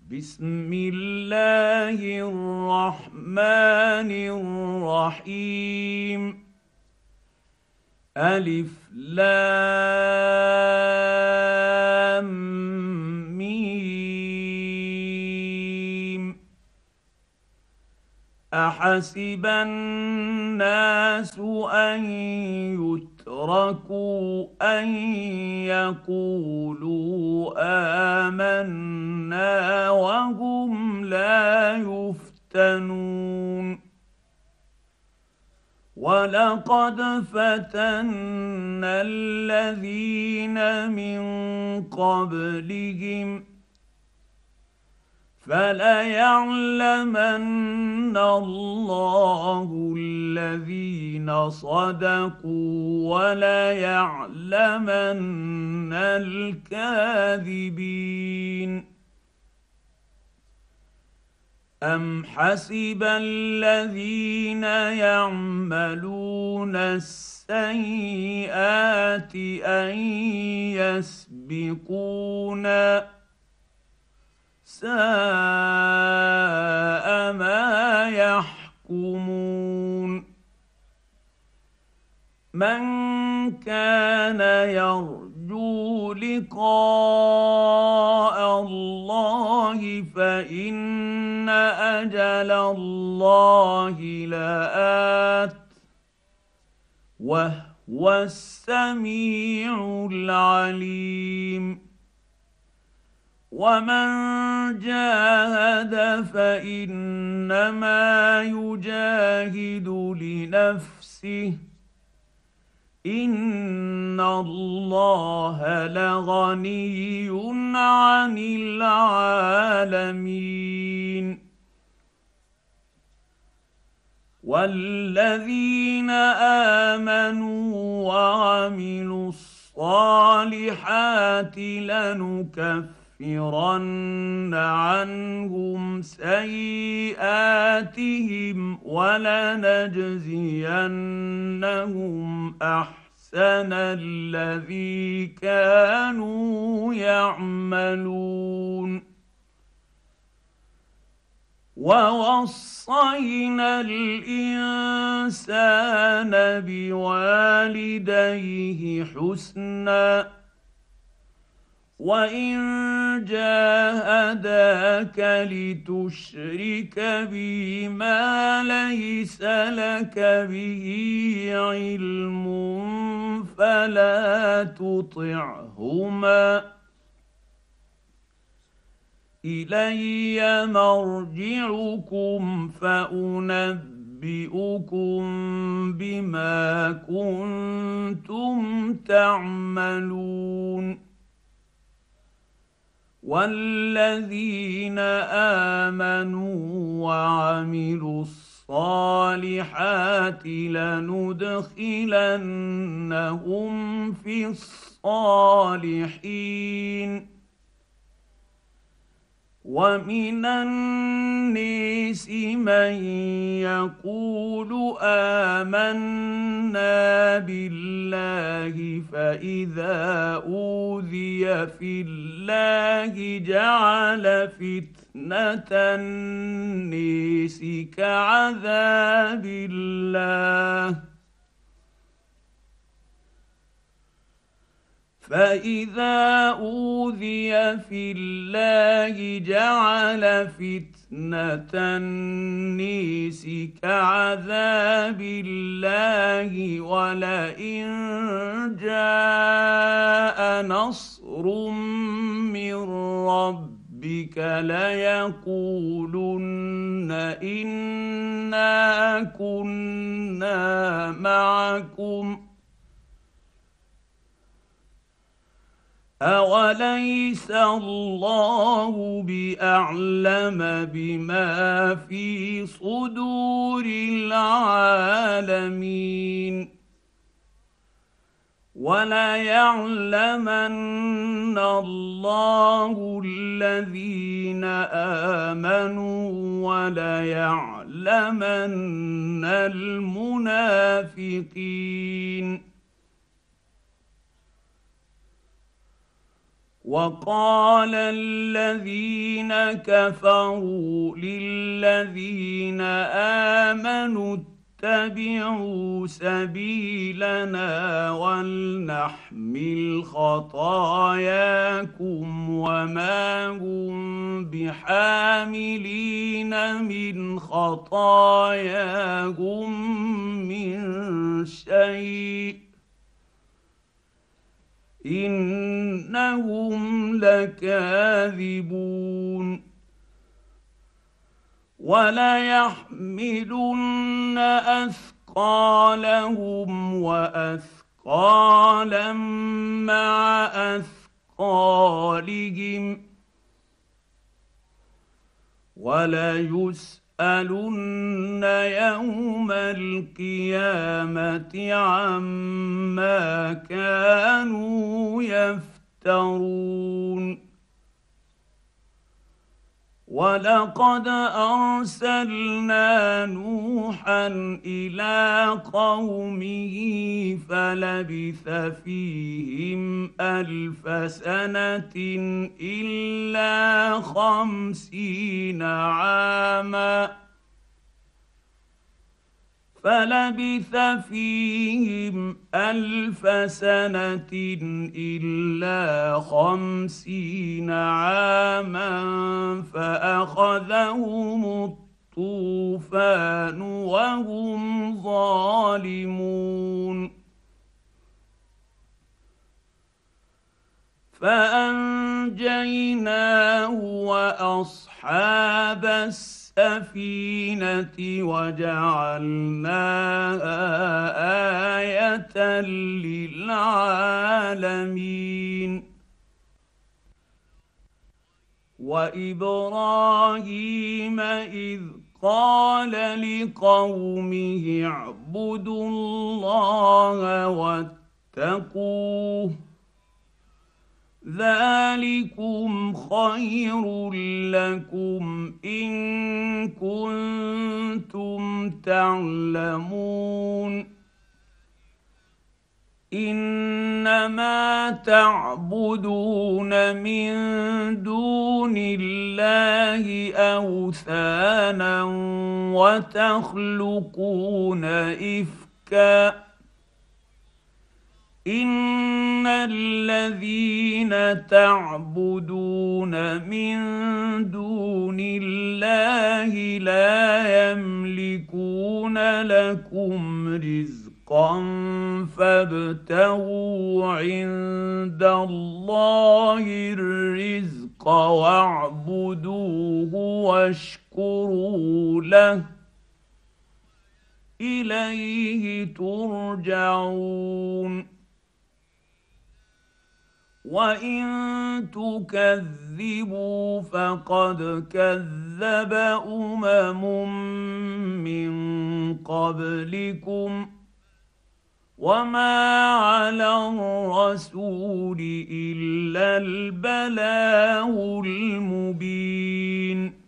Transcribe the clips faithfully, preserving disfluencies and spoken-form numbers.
بسم الله الرحمن الرحيم. ألف لام ميم. أحسب الناس أن يتركوا أن يقولوا آمنا وهم لا يفتنون. ولقد فتنا الذين من قبلهم فليعلمن الله الذين صدقوا وليعلمن الكاذبين. أم حسب الذين يعملون السيئات أن يسبقونا ساء ما يحكمون. من كان يرجو لقاء الله فإن أجل الله لآت وهو السميع العليم. ومن جاهد فإنما يجاهد لنفسه إن الله لغني عن العالمين. والذين آمنوا وعملوا الصالحات لنكفرن عنهم سيئاتهم ولنجزينهم أحسن الذي كانوا يعملون. ووصينا الإنسان بوالديه حسنا وإن جاهداك لتشرك بي ما ليس لك به علم فلا تطعهما إلي مرجعكم فأنبئكم بما كنتم تعملون. والذين آمنوا وعملوا الصالحات لندخلنهم في الصالحين. ومن الناس من يقول آمنا بالله فإذا أوذي في الله جعل فتنة الناس كعذاب الله فإذا أوذي في الله جعل فتنة الناس كعذاب الله ولئن جاء نصر من ربك ليقولن إنا كنا معكم أوليس الله بأعلم بما في صدور العالمين. وليعلمن الله الذين آمنوا وليعلمن المنافقين. وقال الذين كفروا للذين آمنوا اتبعوا سبيلنا ولنحمل خطاياكم وما هم بحاملين من خطاياهم من شيء إنهم لكاذبون وليحملن أثقالهم وأثقالا مع أثقالهم وليسألن يوم القيامة عما كانوا يفترون ولقد أرسلنا نوحا إلى قومه فلبث فيهم ألف سنة إلا خمسين عاما فلبث فيهم ألف سنة إلا خمسين عاما فأخذهم الطوفان وهم ظالمون فأنجيناه وأصحاب السفينة السفينة وجعلناها آية للعالمين وإبراهيم إذ قال لقومه اعبدوا الله واتقوه ذلكم خير لكم إن كنتم تعلمون إنما تعبدون من دون الله أوثانا وتخلقون إفكا إن الذين تعبدون من دون الله لا يملكون لكم رزقا فابتغوا عند الله الرزق واعبدوه واشكروا له إليه ترجعون وإن تكذبوا فقد كذب أمم من قبلكم وما على الرسول إلا البلاغ المبين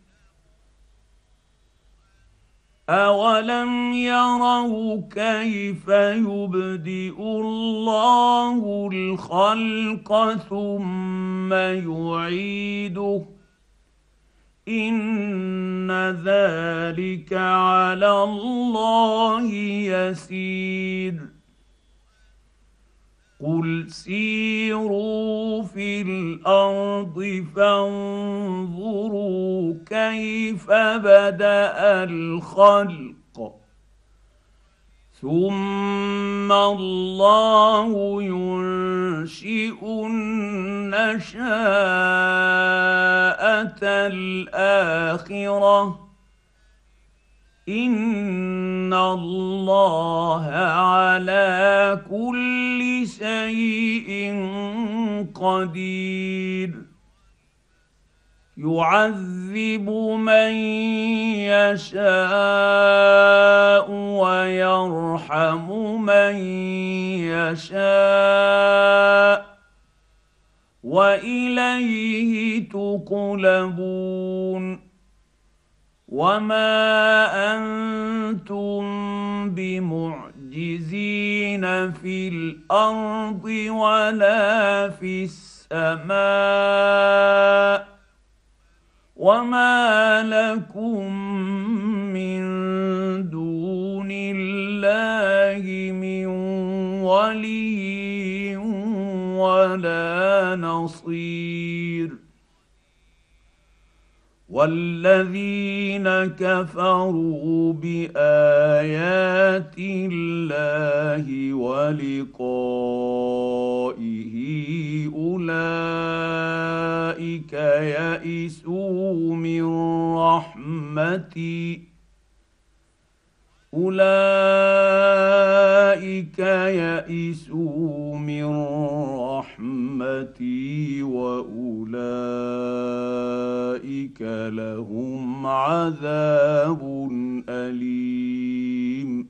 أولم يروا كيف يبدئ الله الخلق ثم يعيده إن ذلك على الله يسير قل سيروا في الأرض فانظروا كيف بدأ الخلق ثم الله ينشئ النشأة الآخرة إن الله على كل شيء قدير يعذب من يشاء ويرحم من يشاء وإليه تقلبون وما أنتم بمعجزين في الأرض ولا في السماء السماء وما لكم من دون الله من ولي ولا نصير والذين كفروا بايات الله ولقائه اولئك يئسوا من رحمتي أولئك يئسوا من رحمتي وأولئك لهم عذاب أليم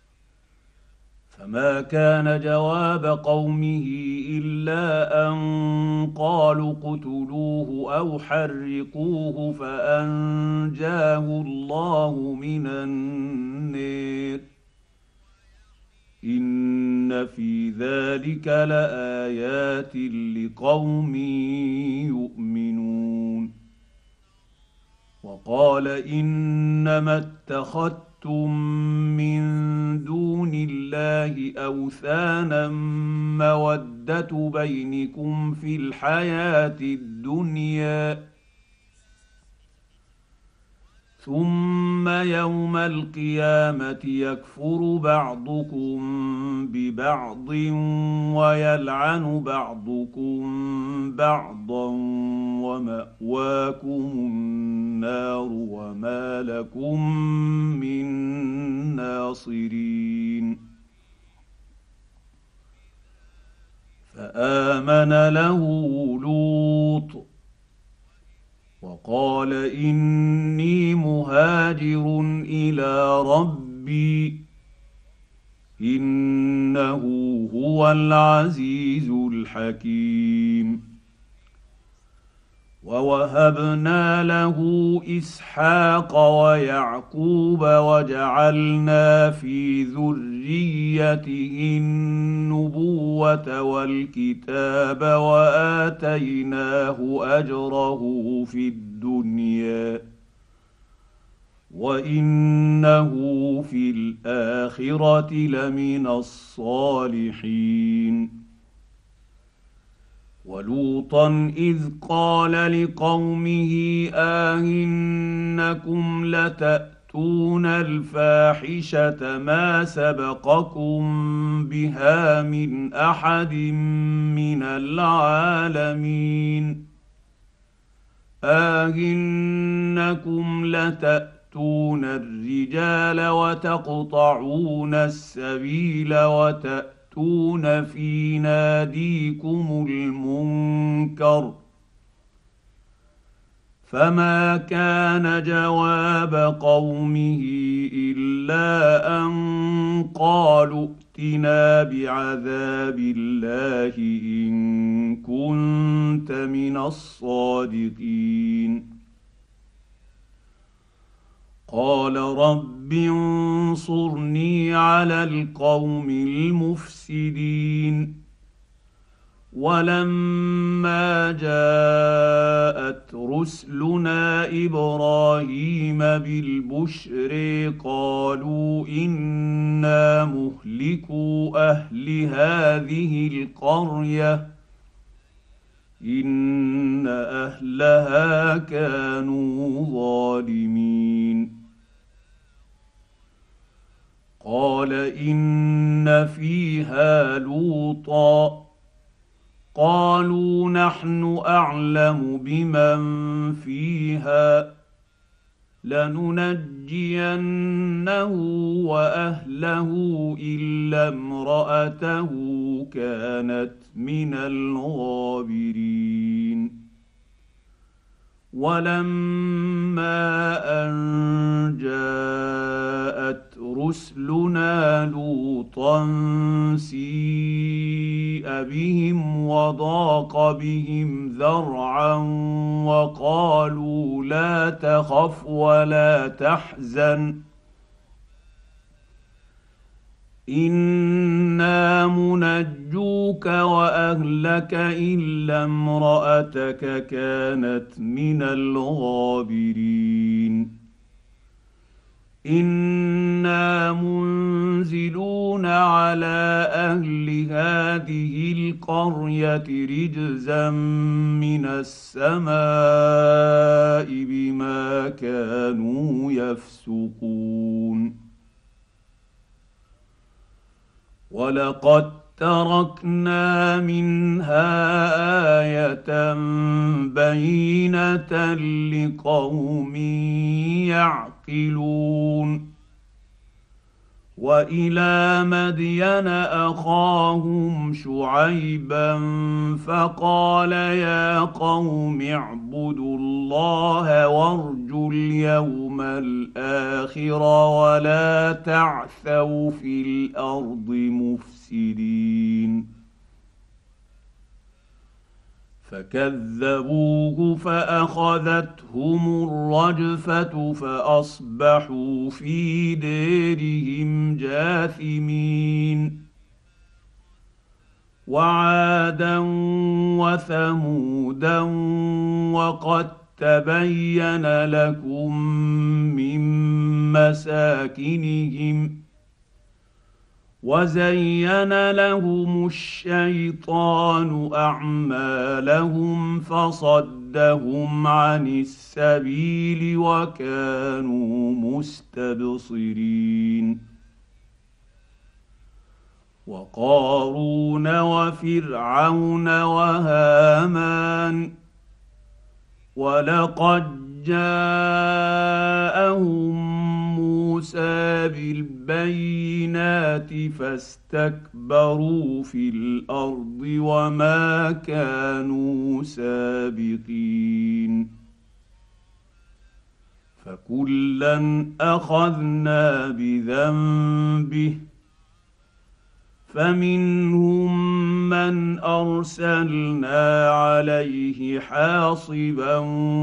فما كان جواب قومه إلا أن قالوا اقتلوه أو حرقوه فأنجاه الله من النار إن في ذلك لآيات لقوم يؤمنون وقال إنما اتخذتم من دون الله أوثانا مودة بينكم في الحياة الدنيا ثم يوم القيامة يكفر بعضكم ببعض ويلعن بعضكم بعضا ومأواكم النار وما لكم من ناصرين فآمن له لوط وقال إني مهاجر إلى ربي إنه هو العزيز الحكيم ووهبنا له إسحاق ويعقوب وجعلنا في ذريته النبوة والكتاب وآتيناه أجره في الدنيا وإنه في الآخرة لمن الصالحين ولوطا إذ قال لقومه آئنكم لتأتون الفاحشة ما سبقكم بها من أحد من العالمين آئنكم لتأتون الرجال وتقطعون السبيل وتأتون تأتون في ناديكم المنكر فما كان جواب قومه إلا أن قالوا ائتنا بعذاب الله إن كنت من الصادقين قال رب انصرني على القوم المفسدين ولما جاءت رسلنا إبراهيم بالبشر قالوا إنا مهلكو أهل هذه القرية إن أهلها كانوا ظالمين قال إن فيها لوطا قالوا نحن أعلم بمن فيها لننجينه وأهله إلا امرأته كانت من الغابرين ولما أن جاءت رسلنا لوطا سيء بهم وضاق بهم ذرعا وقالوا لا تخف ولا تحزن انا منجوك واهلك الا امراتك كانت من الغابرين انا منزلون على اهل هذه القريه رجزا من السماء بما كانوا يفسقون ولقد تركنا منها ايه بينه لقوم يعقلون والى مدين اخاهم شعيبا فقال يا قوم اعبدوا الله وارجوا اليوم الاخر ولا تعثوا في الارض مفسدين فكذبوه فاخذتهم الرجفه فاصبحوا في ديرهم جاثمين وعادا وثمودا وقد تبين لكم من مساكنهم وزين لهم الشيطان اعمالهم فصدهم عن السبيل وكانوا مستبصرين وقارون وفرعون وهامان ولقد جاءهم موسى بالبينات فاستكبروا في الارض وما كانوا سابقين فكلا اخذنا بذنبه فمنهم من ارسلنا عليه حاصبا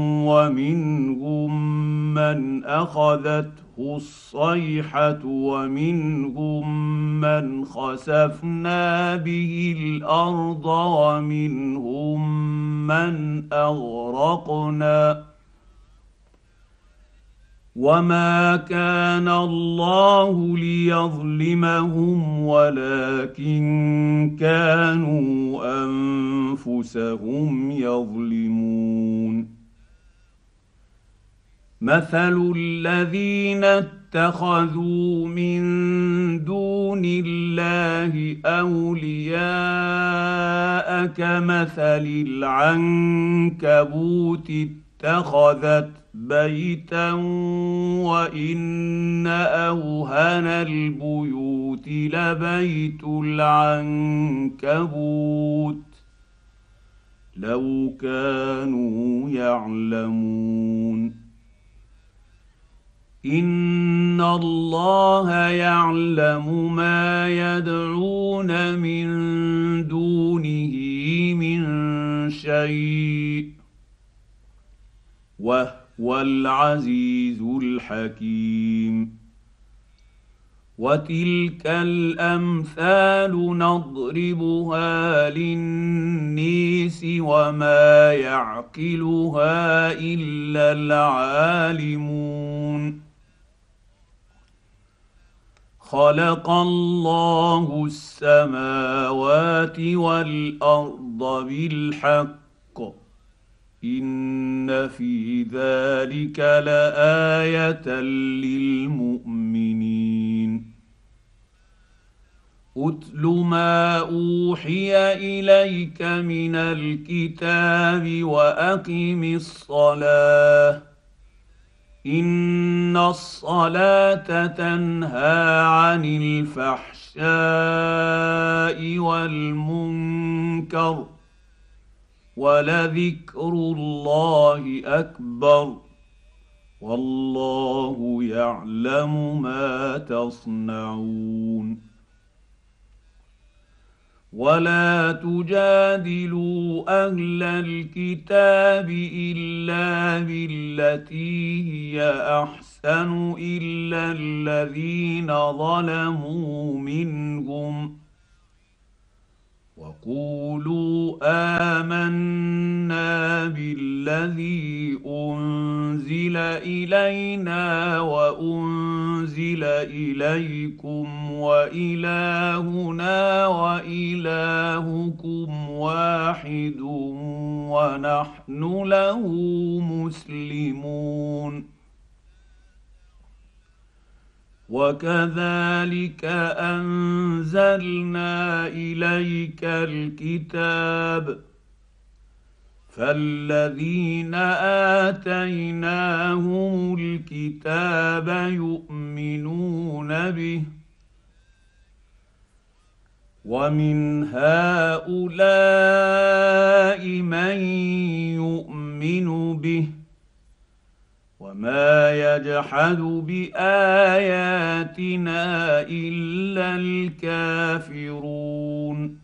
ومنهم من اخذته الصيحه ومنهم من خسفنا به الارض ومنهم من اغرقنا وما كان الله ليظلمهم ولكن كانوا انفسهم يظلمون مثل الذين اتخذوا من دون الله اولياء كمثل العنكبوت اتخذت بيتا وان اوهن البيوت لبيت العنكبوت لو كانوا يعلمون ان الله يعلم ما يدعون من دونه من شيء وهو العزيز الحكيم وتلك الامثال نضربها للنيس وما يعقلها الا العالمون خلق الله السماوات والارض بالحق ان في ذلك لايه للمؤمنين اتل ما اوحي اليك من الكتاب واقم الصلاه ان الصلاه تنهى عن الفحشاء والمنكر ولذكر الله اكبر والله يعلم ما تصنعون ولا تجادلوا اهل الكتاب الا بالتي هي احسن الا الذين ظلموا منهم وقولوا آمنا بالذي أنزل إلينا وأنزل إليكم وإلهنا وإلهكم واحد ونحن له مسلمون وكذلك انزلنا اليك الكتاب فالذين اتيناهم الكتاب يؤمنون به ومن هؤلاء من يؤمن به وما يجحد باياتنا الا الكافرون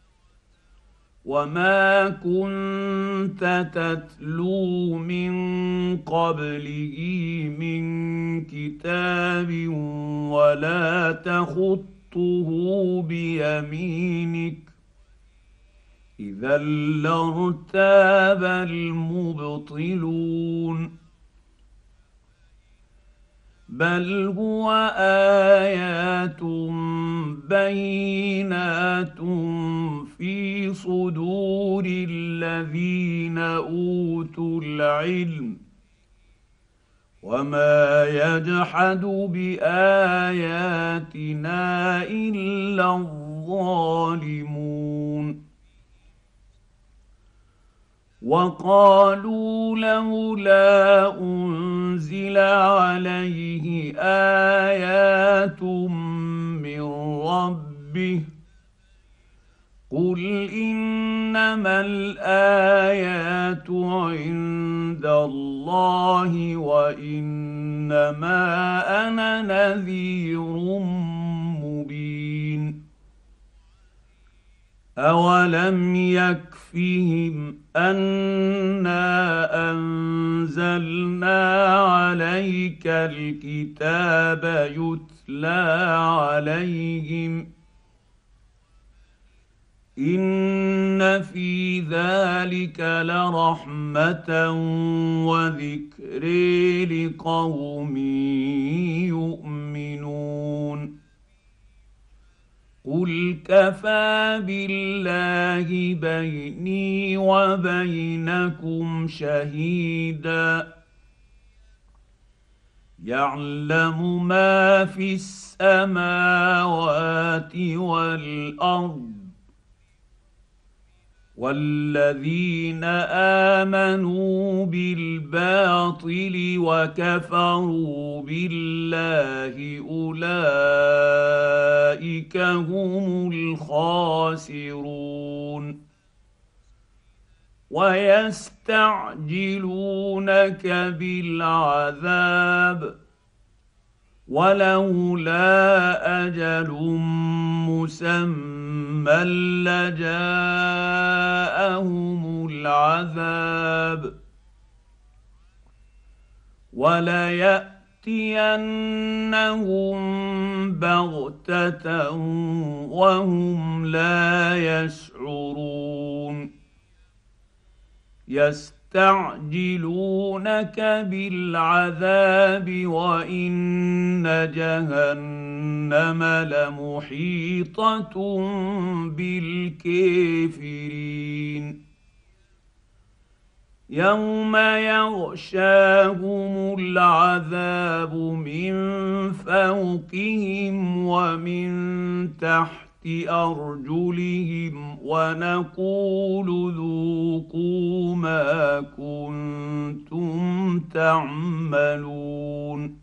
وما كنت تتلو من قبله من كتاب ولا تخطه بيمينك اذا لارتاب المبطلون بل هو ايات بينات في صدور الذين اوتوا العلم وما يجحد باياتنا الا الظالمون وقالوا لولا انزل عليه ايات من ربه قل انما الايات عند الله وانما انا نذير مبين أولم يكفهم أنا أنزلنا عليك الكتاب يتلى عليهم إن في ذلك لرحمة وذكر لقوم يؤمنون قل كفى بالله بيني وبينكم شهيدا يعلم ما في السماوات والارض والذين امنوا بالباطل وكفروا بالله اولئك هم الخاسرون ويستعجلونك بالعذاب ولولا اجل مسمى لجاءهم العذاب ولياتينهم بغته وهم لا يشعرون يستعجلونك بالعذاب وان جهنم لمحيطه بالكافرين يوم يغشاهم العذاب من فوقهم ومن تحت أرجلهم ونقول ذوقوا ما كنتم تعملون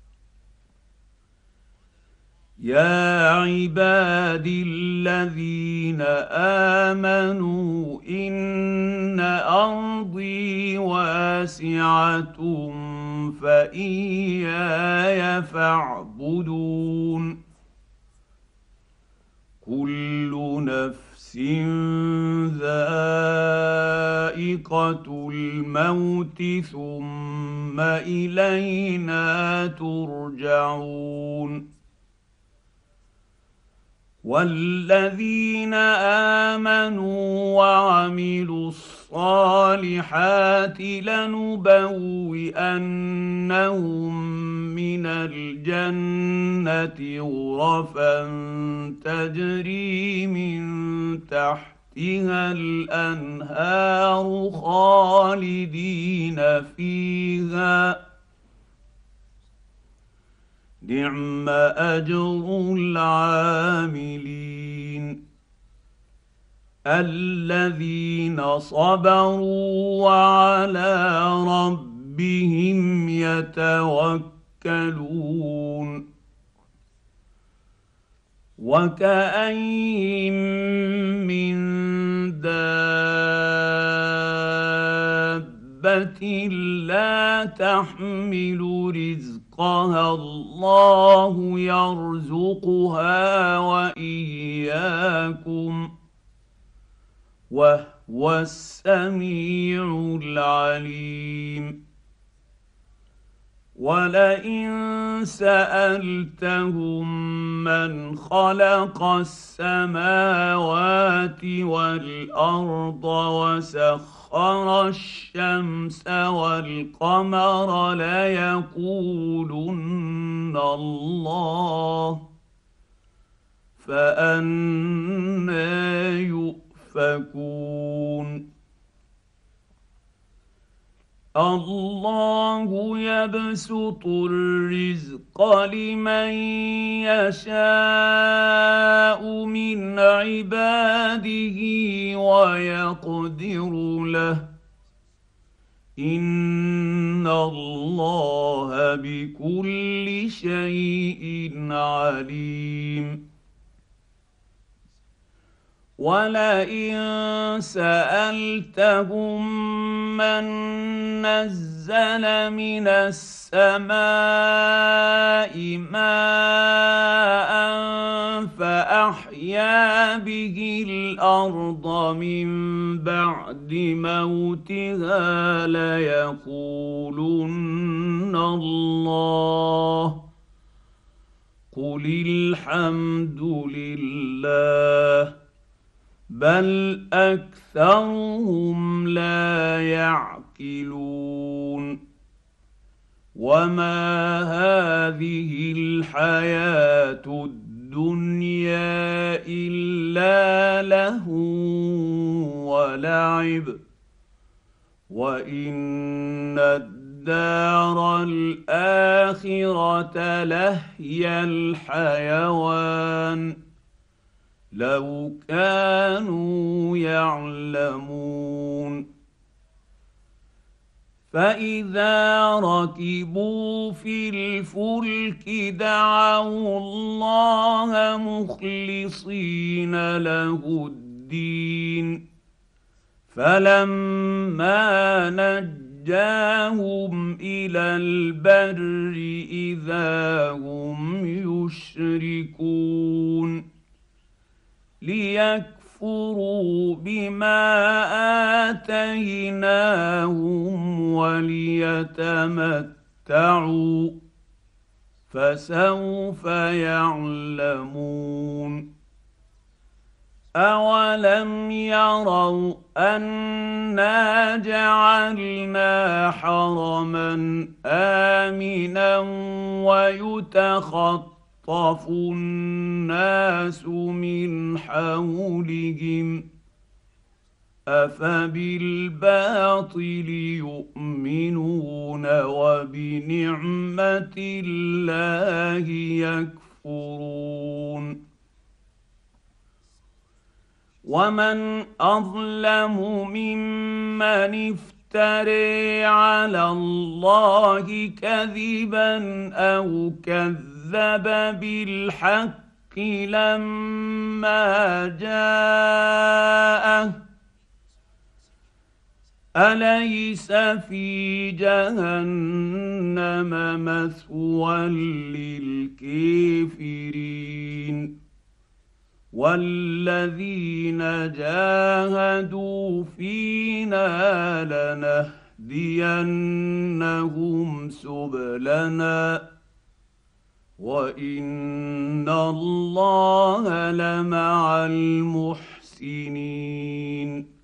يا عبادي الذين آمنوا إن أرضي واسعة فإياي فاعبدون كل نفس نفس ذائقة الموت ثم إلينا ترجعون والذين آمنوا وعملوا الصالحات لنبوئنهم من الجنة غرفا تجري من تحتها الأنهار خالدين فيها نعم أجر العاملين الذين صبروا وعلى ربهم يتوكلون وكأين من دابة لا تحمل رزقها الله يرزقها وإياكم وهو السميع العليم ولئن سألتهم من خلق السماوات والأرض وسخر الشمس والقمر ليقولن الله فأنى يؤفكون الله يبسط الرزق لمن يشاء من عباده ويقدر له إن الله بكل شيء عليم ولئن سألتهم من نزل من السماء ماء فأحيا به الأرض من بعد موتها ليقولن الله قل الحمد لله بل أكثرهم لا يعقلون وما هذه الحياة الدنيا إلا لهو ولعب وإن الدار الآخرة لهي الحيوان لو كانوا يعلمون فإذا ركبوا في الفلك دعوا الله مخلصين له الدين فلما نجاهم إلى البر إذا هم يشركون ليكفروا بما آتيناهم وليتمتعوا فسوف يعلمون أولم يروا أنا جعلنا حرما آمنا ويتخطف طف الناس من حولهم أفبالباطل يؤمنون وبنعمة الله يكفرون ومن أظلم ممن افترى على الله كذبا أو كذب كذب بالحق لما جاءه أليس في جهنم مثوى للكافرين والذين جاهدوا فينا لنهدينهم سبلنا وان الله لمع المحسنين.